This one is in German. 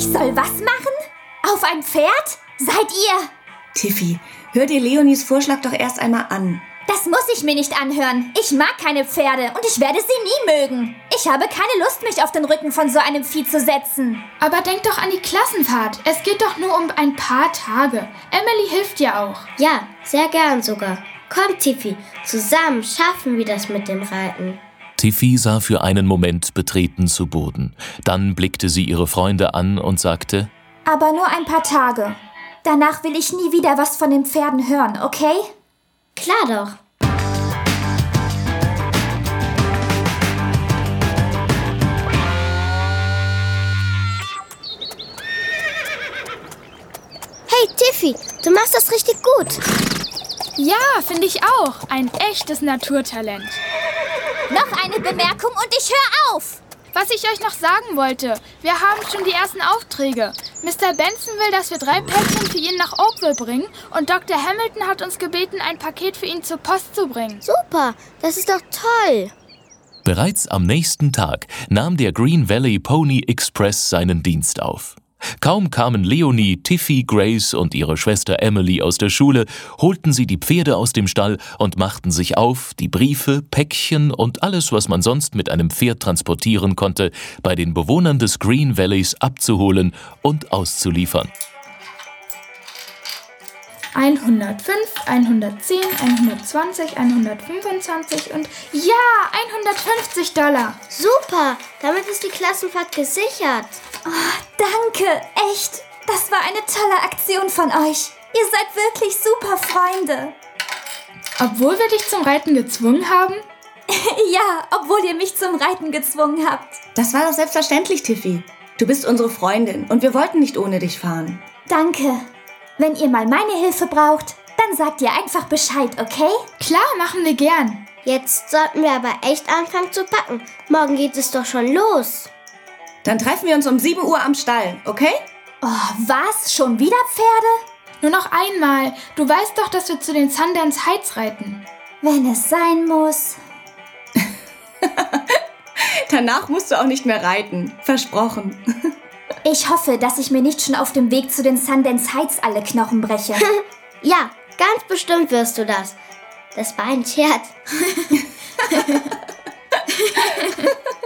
Ich soll was machen? Auf ein Pferd? Seid ihr? Tiffy, hör dir Leonies Vorschlag doch erst einmal an. Das muss ich mir nicht anhören. Ich mag keine Pferde und ich werde sie nie mögen. Ich habe keine Lust, mich auf den Rücken von so einem Vieh zu setzen. Aber denk doch an die Klassenfahrt. Es geht doch nur um ein paar Tage. Emily hilft ja auch. Ja, sehr gern sogar. Komm, Tiffy, zusammen schaffen wir das mit dem Reiten. Tiffy sah für einen Moment betreten zu Boden. Dann blickte sie ihre Freunde an und sagte: Aber nur ein paar Tage. Danach will ich nie wieder was von den Pferden hören, okay? Klar doch. Hey Tiffy, du machst das richtig gut. Ja, finde ich auch. Ein echtes Naturtalent. Noch eine Bemerkung und ich höre auf. Was ich euch noch sagen wollte, wir haben schon die ersten Aufträge. Mr. Benson will, dass wir 3 Päckchen für ihn nach Oakville bringen und Dr. Hamilton hat uns gebeten, ein Paket für ihn zur Post zu bringen. Super, das ist doch toll. Bereits am nächsten Tag nahm der Green Valley Pony Express seinen Dienst auf. Kaum kamen Leonie, Tiffy, Grace und ihre Schwester Emily aus der Schule, holten sie die Pferde aus dem Stall und machten sich auf, die Briefe, Päckchen und alles, was man sonst mit einem Pferd transportieren konnte, bei den Bewohnern des Green Valleys abzuholen und auszuliefern. 105, 110, 120, 125 und ja, $150. Super, damit ist die Klassenfahrt gesichert. Oh, danke, echt. Das war eine tolle Aktion von euch. Ihr seid wirklich super Freunde. Obwohl wir dich zum Reiten gezwungen haben? Ja, obwohl ihr mich zum Reiten gezwungen habt. Das war doch selbstverständlich, Tiffy. Du bist unsere Freundin und wir wollten nicht ohne dich fahren. Danke. Wenn ihr mal meine Hilfe braucht, dann sagt ihr einfach Bescheid, okay? Klar, machen wir gern. Jetzt sollten wir aber echt anfangen zu packen. Morgen geht es doch schon los. Dann treffen wir uns um 7 Uhr am Stall, okay? Oh, was? Schon wieder Pferde? Nur noch einmal. Du weißt doch, dass wir zu den Sundance Heights reiten. Wenn es sein muss. Danach musst du auch nicht mehr reiten. Versprochen. Ich hoffe, dass ich mir nicht schon auf dem Weg zu den Sundance Heights alle Knochen breche. Ja, ganz bestimmt wirst du das. Das war ein Scherz.